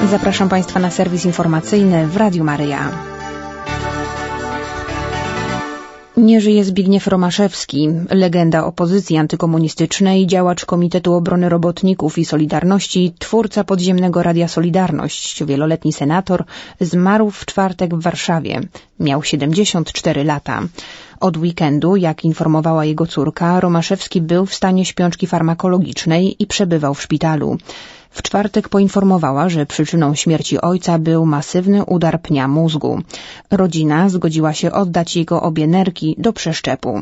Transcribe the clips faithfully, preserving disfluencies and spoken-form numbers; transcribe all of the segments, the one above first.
Zapraszam Państwa na serwis informacyjny w Radiu Maryja. Nie żyje Zbigniew Romaszewski, legenda opozycji antykomunistycznej, działacz Komitetu Obrony Robotników i Solidarności, twórca podziemnego Radia Solidarność, wieloletni senator, zmarł w czwartek w Warszawie. Miał siedemdziesiąt cztery lata. Od weekendu, jak informowała jego córka, Romaszewski był w stanie śpiączki farmakologicznej i przebywał w szpitalu. W czwartek poinformowała, że przyczyną śmierci ojca był masywny udar pnia mózgu. Rodzina zgodziła się oddać jego obie nerki do przeszczepu.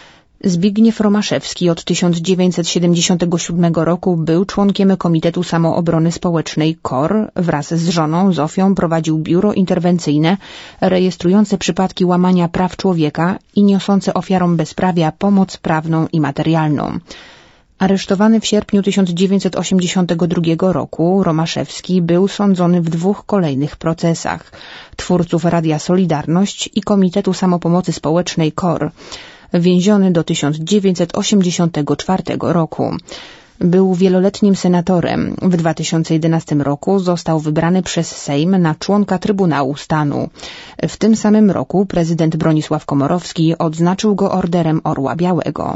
Zbigniew Romaszewski od tysiąc dziewięćset siedemdziesiątego siódmego roku był członkiem Komitetu Samoobrony Społecznej K O R. Wraz z żoną Zofią prowadził biuro interwencyjne rejestrujące przypadki łamania praw człowieka i niosące ofiarom bezprawia pomoc prawną i materialną. Aresztowany w sierpniu tysiąc dziewięćset osiemdziesiątego drugiego roku, Romaszewski był sądzony w dwóch kolejnych procesach twórców Radia Solidarność i Komitetu Samopomocy Społecznej K O R. Więziony do tysiąc dziewięćset osiemdziesiątego czwartego roku. Był wieloletnim senatorem. W dwa tysiące jedenastym roku został wybrany przez Sejm na członka Trybunału Stanu. W tym samym roku prezydent Bronisław Komorowski odznaczył go Orderem Orła Białego.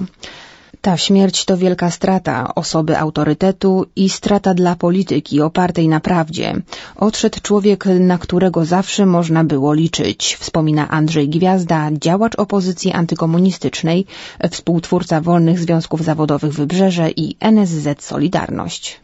Ta śmierć to wielka strata osoby autorytetu i strata dla polityki opartej na prawdzie. Odszedł człowiek, na którego zawsze można było liczyć, wspomina Andrzej Gwiazda, działacz opozycji antykomunistycznej, współtwórca Wolnych Związków Zawodowych Wybrzeże i N S Z Solidarność.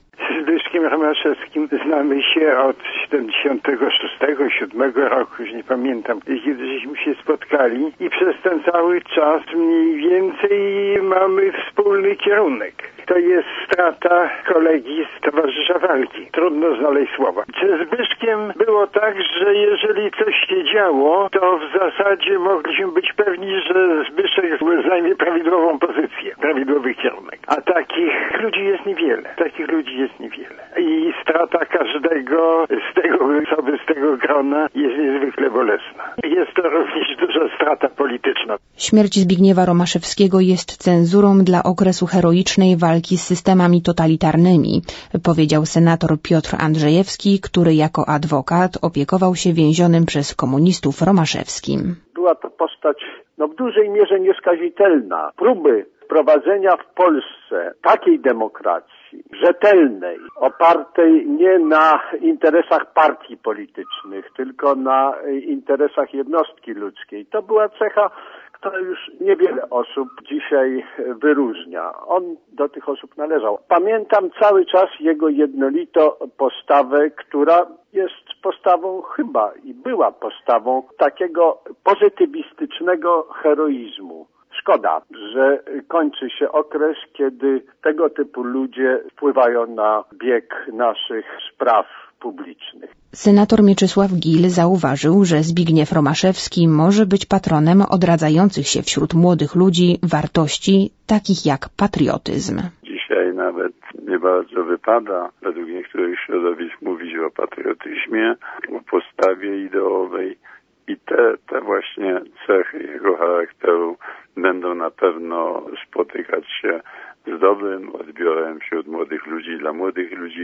Romaszewskim znamy się od siedemdziesiątego szóstego, siódmego roku, już nie pamiętam, kiedy żeśmy się spotkali i przez ten cały czas mniej więcej mamy wspólny kierunek. To jest strata kolegi z towarzysza walki. Trudno znaleźć słowa. Ze Zbyszkiem było tak, że jeżeli coś się działo, to w zasadzie mogliśmy być pewni, że Zbyszek zajmie prawidłową pozycję, prawidłowy kierunek. A takich ludzi jest niewiele. Takich ludzi jest niewiele. I strata każdego z tego osoby, z tego grona jest niezwykle bolesna. Jest to również duża strata polityczna. Śmierć Zbigniewa Romaszewskiego jest cenzurą dla okresu heroicznej walki z systemami totalitarnymi, powiedział senator Piotr Andrzejewski, który jako adwokat opiekował się więzionym przez komunistów Romaszewskim. Była to postać no, w dużej mierze nieskazitelna. Próby wprowadzenia w Polsce takiej demokracji rzetelnej, opartej nie na interesach partii politycznych, tylko na interesach jednostki ludzkiej. To była cecha, która już niewiele osób dzisiaj wyróżnia. On do tych osób należał. Pamiętam cały czas jego jednolitą postawę, która jest postawą chyba i była postawą takiego pozytywistycznego heroizmu. Szkoda, że kończy się okres, kiedy tego typu ludzie wpływają na bieg naszych spraw publicznych. Senator Mieczysław Gil zauważył, że Zbigniew Romaszewski może być patronem odradzających się wśród młodych ludzi wartości takich jak patriotyzm. Dzisiaj nawet nie bardzo wypada według niektórych środowisk mówić o patriotyzmie, o postawie ideowej i te, te właśnie cechy jego charakteru będą na pewno spotykać się z dobrym odbiorem wśród młodych ludzi. Dla młodych ludzi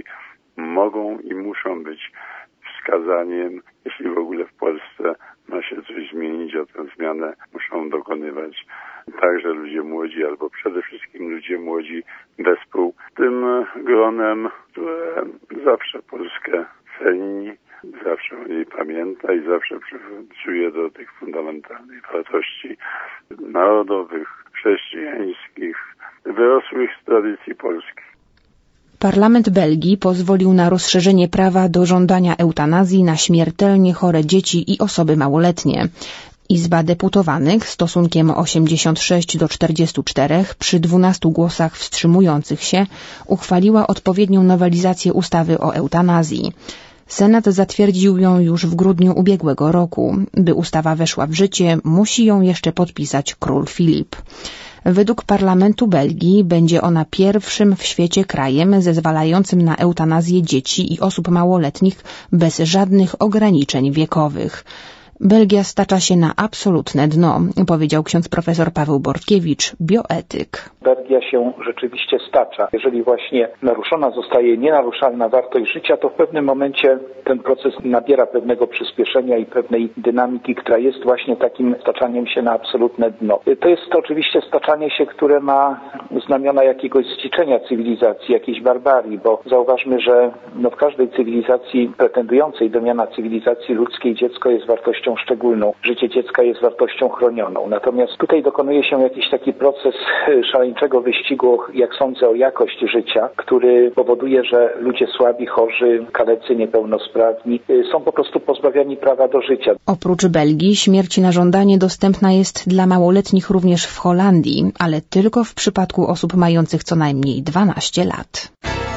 mogą i muszą być wskazaniem, jeśli w ogóle w Polsce ma się coś zmienić, a tę zmianę muszą dokonywać także ludzie młodzi, albo przede wszystkim ludzie młodzi wespół tym gronem, które zawsze Polskę ceni, zawsze o niej pamięta i zawsze przywiązuje do tych fundamentalnych wartości narodowych, chrześcijańskich, wyrosłych z tradycji polskich. Parlament Belgii pozwolił na rozszerzenie prawa do żądania eutanazji na śmiertelnie chore dzieci i osoby małoletnie. Izba Deputowanych stosunkiem osiemdziesiąt sześć do czterdziestu czterech przy dwunastu głosach wstrzymujących się uchwaliła odpowiednią nowelizację ustawy o eutanazji. Senat zatwierdził ją już w grudniu ubiegłego roku. By ustawa weszła w życie, musi ją jeszcze podpisać król Filip. Według parlamentu Belgii będzie ona pierwszym w świecie krajem zezwalającym na eutanazję dzieci i osób małoletnich bez żadnych ograniczeń wiekowych. Belgia stacza się na absolutne dno, powiedział ksiądz profesor Paweł Bortkiewicz, bioetyk. Belgia się rzeczywiście stacza. Jeżeli właśnie naruszona zostaje nienaruszalna wartość życia, to w pewnym momencie ten proces nabiera pewnego przyspieszenia i pewnej dynamiki, która jest właśnie takim staczaniem się na absolutne dno. To jest to oczywiście staczanie się, które ma znamiona jakiegoś zdziczenia cywilizacji, jakiejś barbarii, bo zauważmy, że no w każdej cywilizacji pretendującej do miana cywilizacji ludzkiej dziecko jest wartością szczególną. Życie dziecka jest wartością chronioną. Natomiast tutaj dokonuje się jakiś taki proces szaleńczego wyścigu, jak sądzę, o jakość życia, który powoduje, że ludzie słabi, chorzy, kalecy, niepełnosprawni są po prostu pozbawiani prawa do życia. Oprócz Belgii śmierć na żądanie dostępna jest dla małoletnich również w Holandii, ale tylko w przypadku osób mających co najmniej dwanaście lat.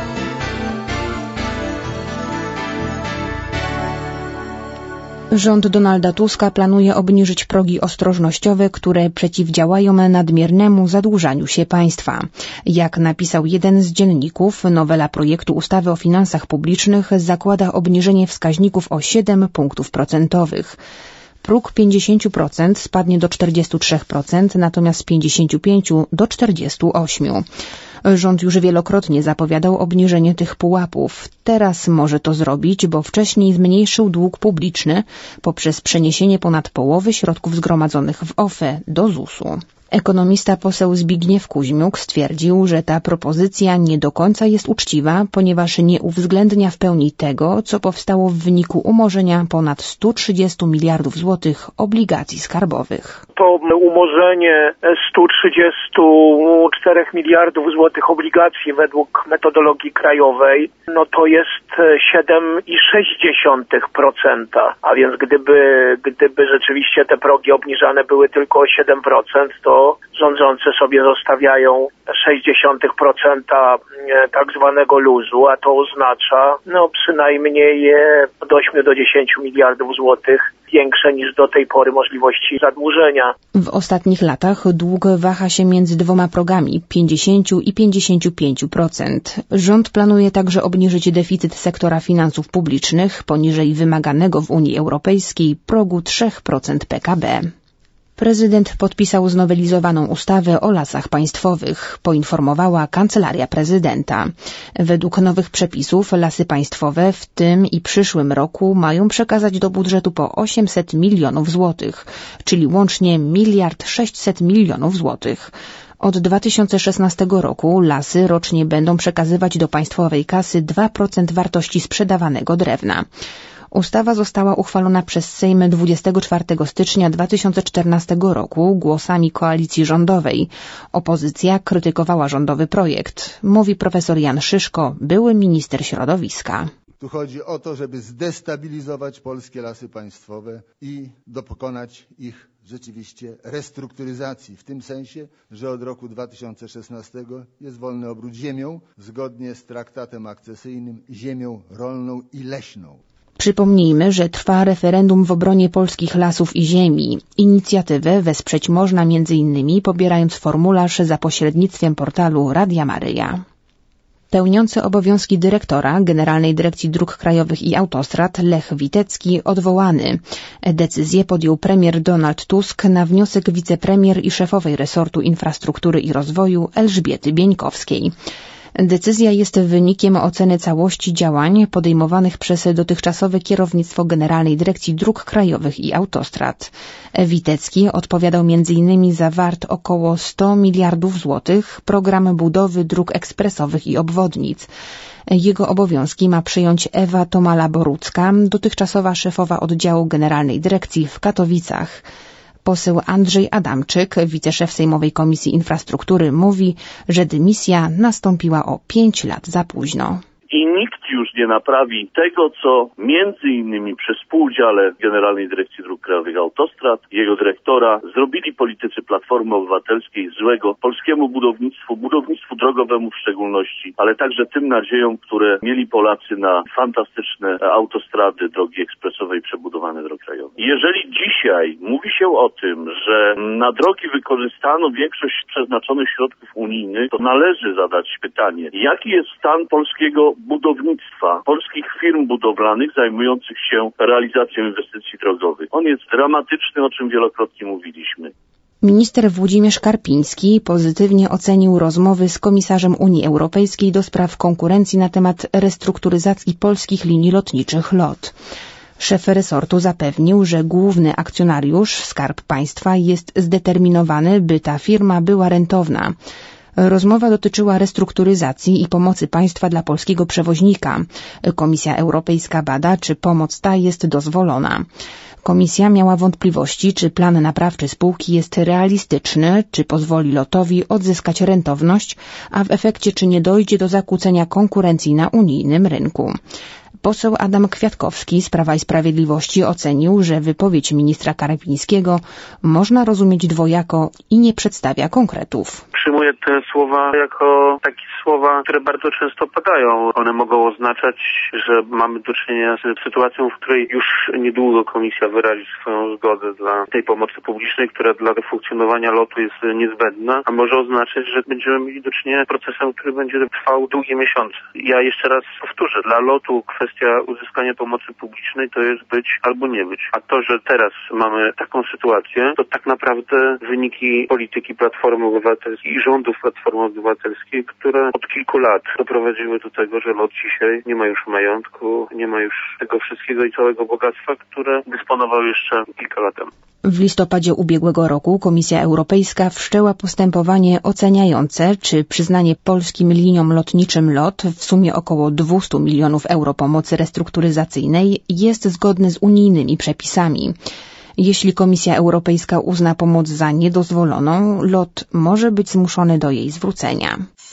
Rząd Donalda Tuska planuje obniżyć progi ostrożnościowe, które przeciwdziałają nadmiernemu zadłużaniu się państwa. Jak napisał jeden z dzienników, nowela projektu ustawy o finansach publicznych zakłada obniżenie wskaźników o siedem punktów procentowych. Próg pięćdziesiąt procent spadnie do czterdzieści trzy procent, natomiast z pięćdziesiąt pięć procent do czterdziestu ośmiu procent. Rząd już wielokrotnie zapowiadał obniżenie tych pułapów. Teraz może to zrobić, bo wcześniej zmniejszył dług publiczny poprzez przeniesienie ponad połowy środków zgromadzonych w O F E do Z U S u. Ekonomista poseł Zbigniew Kuźmiuk stwierdził, że ta propozycja nie do końca jest uczciwa, ponieważ nie uwzględnia w pełni tego, co powstało w wyniku umorzenia ponad stu trzydziestu miliardów złotych obligacji skarbowych. To umorzenie stu trzydziestu czterech miliardów złotych obligacji według metodologii krajowej, no to jest siedem przecinek sześć procent, a więc gdyby, gdyby rzeczywiście te progi obniżane były tylko o siedem procent, to rządzący sobie zostawiają sześćdziesiąt procent tak zwanego luzu, a to oznacza no przynajmniej od ośmiu do dziesięciu miliardów złotych większe niż do tej pory możliwości zadłużenia. W ostatnich latach dług waha się między dwoma progami pięćdziesiąt i pięćdziesiąt pięć procent. Rząd planuje także obniżyć deficyt sektora finansów publicznych poniżej wymaganego w Unii Europejskiej progu trzy procent P K B. Prezydent podpisał znowelizowaną ustawę o lasach państwowych, poinformowała Kancelaria Prezydenta. Według nowych przepisów lasy państwowe w tym i przyszłym roku mają przekazać do budżetu po osiemset milionów złotych, czyli łącznie miliard sześćset milionów złotych. Od dwa tysiące szesnastego roku lasy rocznie będą przekazywać do państwowej kasy dwa procent wartości sprzedawanego drewna. Ustawa została uchwalona przez Sejm dwudziestego czwartego stycznia dwa tysiące czternastego roku głosami koalicji rządowej. Opozycja krytykowała rządowy projekt, mówi profesor Jan Szyszko, były minister środowiska. Tu chodzi o to, żeby zdestabilizować polskie lasy państwowe i dokonać ich rzeczywiście restrukturyzacji, w tym sensie, że od roku dwa tysiące szesnastego jest wolny obrót ziemią, zgodnie z traktatem akcesyjnym, ziemią rolną i leśną. Przypomnijmy, że trwa referendum w obronie polskich lasów i ziemi. Inicjatywę wesprzeć można między innymi pobierając formularz za pośrednictwem portalu Radia Maryja. Pełniący obowiązki dyrektora Generalnej Dyrekcji Dróg Krajowych i Autostrad Lech Witecki odwołany. Decyzję podjął premier Donald Tusk na wniosek wicepremier i szefowej resortu infrastruktury i rozwoju Elżbiety Bieńkowskiej. Decyzja jest wynikiem oceny całości działań podejmowanych przez dotychczasowe kierownictwo Generalnej Dyrekcji Dróg Krajowych i Autostrad. Witecki odpowiadał między innymi za wart około sto miliardów złotych program budowy dróg ekspresowych i obwodnic. Jego obowiązki ma przyjąć Ewa Tomala-Borucka, dotychczasowa szefowa oddziału Generalnej Dyrekcji w Katowicach. Poseł Andrzej Adamczyk, wiceszef Sejmowej Komisji Infrastruktury, mówi, że dymisja nastąpiła o pięć lat za późno. I nikt już nie naprawi tego, co między innymi przy współudziale Generalnej Dyrekcji Dróg Krajowych i Autostrad, jego dyrektora, zrobili politycy Platformy Obywatelskiej złego polskiemu budownictwu, budownictwu drogowemu w szczególności, ale także tym nadziejom, które mieli Polacy na fantastyczne autostrady, drogi ekspresowe i przebudowane drogi krajowe. Jeżeli dzisiaj mówi się o tym, że na drogi wykorzystano większość przeznaczonych środków unijnych, to należy zadać pytanie, jaki jest stan polskiego budownictwa, polskich firm budowlanych zajmujących się realizacją inwestycji drogowych. On jest dramatyczny, o czym wielokrotnie mówiliśmy. Minister Włodzimierz Karpiński pozytywnie ocenił rozmowy z komisarzem Unii Europejskiej do spraw konkurencji na temat restrukturyzacji polskich linii lotniczych LOT. Szef resortu zapewnił, że główny akcjonariusz, Skarb Państwa, jest zdeterminowany, by ta firma była rentowna. Rozmowa dotyczyła restrukturyzacji i pomocy państwa dla polskiego przewoźnika. Komisja Europejska bada, czy pomoc ta jest dozwolona. Komisja miała wątpliwości, czy plan naprawczy spółki jest realistyczny, czy pozwoli lotowi odzyskać rentowność, a w efekcie czy nie dojdzie do zakłócenia konkurencji na unijnym rynku. Poseł Adam Kwiatkowski z Prawa i Sprawiedliwości ocenił, że wypowiedź ministra Karpińskiego można rozumieć dwojako i nie przedstawia konkretów. Przyjmuję te słowa jako takie słowa, które bardzo często padają. One mogą oznaczać, że mamy do czynienia z sytuacją, w której już niedługo komisja wyrazi swoją zgodę dla tej pomocy publicznej, która dla funkcjonowania lotu jest niezbędna, a może oznaczać, że będziemy mieli do czynienia z procesem, który będzie trwał długie miesiące. Ja jeszcze raz powtórzę, dla lotu kwestia uzyskania pomocy publicznej to jest być albo nie być. A to, że teraz mamy taką sytuację, to tak naprawdę wyniki polityki Platformy Obywatelskiej i rządów Platformy Obywatelskiej, które od kilku lat doprowadziły do tego, że LOT dzisiaj nie ma już majątku, nie ma już tego wszystkiego i całego bogactwa, które dysponował jeszcze kilka lat temu. W listopadzie ubiegłego roku Komisja Europejska wszczęła postępowanie oceniające, czy przyznanie polskim liniom lotniczym LOT w sumie około dwieście milionów euro pomocy restrukturyzacyjnej jest zgodne z unijnymi przepisami. Jeśli Komisja Europejska uzna pomoc za niedozwoloną, LOT może być zmuszony do jej zwrócenia.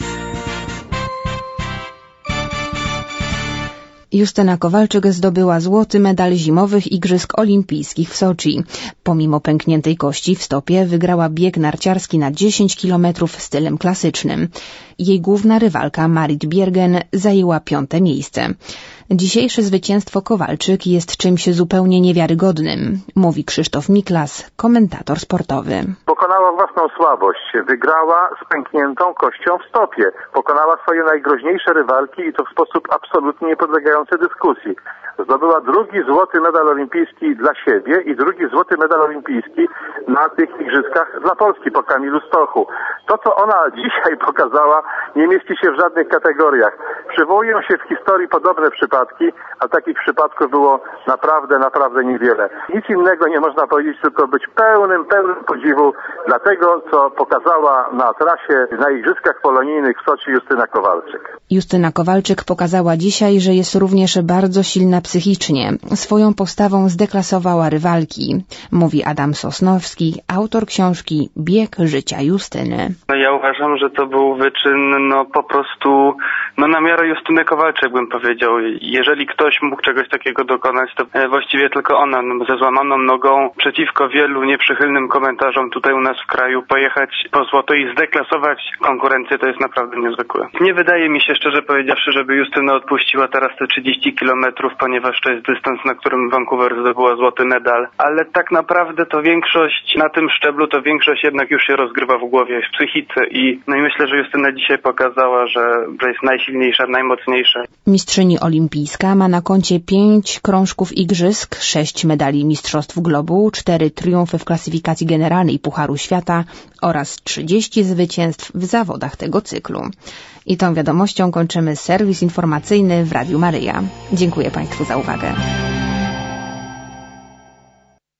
Justyna Kowalczyk zdobyła złoty medal zimowych Igrzysk Olimpijskich w Soczi. Pomimo pękniętej kości w stopie wygrała bieg narciarski na dziesięć kilometrów stylem klasycznym. Jej główna rywalka Marit Bjergen zajęła piąte miejsce. Dzisiejsze zwycięstwo Kowalczyk jest czymś zupełnie niewiarygodnym, mówi Krzysztof Miklas, komentator sportowy. Pokonała własną słabość, wygrała z pękniętą kością w stopie, pokonała swoje najgroźniejsze rywalki i to w sposób absolutnie niepodlegający dyskusji. Zdobyła drugi złoty medal olimpijski dla siebie i drugi złoty medal olimpijski na tych igrzyskach dla Polski po Kamilu Stochu. To, co ona dzisiaj pokazała, nie mieści się w żadnych kategoriach. Przywołują się w historii podobne przypadki, a takich przypadków było naprawdę, naprawdę niewiele. Nic innego nie można powiedzieć, tylko być pełnym, pełnym podziwu dla tego, co pokazała na trasie na Igrzyskach Polonijnych w Soczi Justyna Kowalczyk. Justyna Kowalczyk pokazała dzisiaj, że jest również bardzo silna psychicznie. Swoją postawą zdeklasowała rywalki, mówi Adam Sosnowski, autor książki Bieg życia Justyny. Ja uważam, że to był wyczyn no po prostu no na miarę Justyny Kowalczyk, bym powiedział. Jeżeli ktoś mógł czegoś takiego dokonać, to właściwie tylko ona ze złamaną nogą przeciwko wielu nieprzychylnym komentarzom tutaj u nas w kraju pojechać po złoto i zdeklasować konkurencję, to jest naprawdę niezwykłe. Nie wydaje mi się, szczerze powiedziawszy, żeby Justyna odpuściła teraz te trzydzieści kilometrów, ponieważ to jest dystans, na którym Vancouver zdobyła złoty medal, ale tak naprawdę to większość na tym szczeblu, to większość jednak już się rozgrywa w głowie, w psychice i no i myślę, że Justyna dzisiaj pokazała, że, że jest najsilniejsza, najmocniejsza. Mistrzyni olimpijska ma na koncie pięć krążków igrzysk, sześć medali mistrzostw globu, cztery triumfy w klasyfikacji generalnej Pucharu Świata oraz trzydzieści zwycięstw w zawodach tego cyklu. I tą wiadomością kończymy serwis informacyjny w Radiu Maryja. Dziękuję Państwu za uwagę.